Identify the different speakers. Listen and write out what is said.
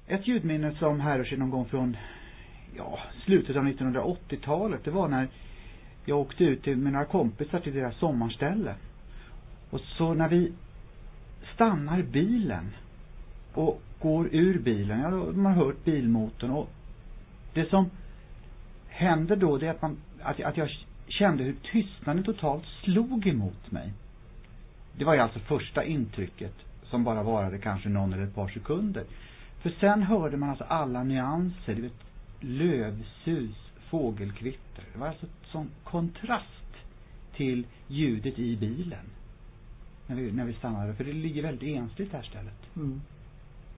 Speaker 1: ett ljudminne som härrör sig någon gång från slutet av 1980-talet. Det var när jag åkte ut med några kompisar till deras sommarställe. Och så när vi stannar bilen och går ur bilen, man har hört bilmotorn, och det som händer då, det är att jag kände hur tystnaden totalt slog emot mig. Det var ju alltså första intrycket, som bara varade kanske någon eller ett par sekunder. För sen hörde man alltså alla nyanser, du vet, lövsus, fågelkvitter. Det var alltså sån kontrast till ljudet i bilen när vi stannade, för det ligger väldigt ensligt här stället.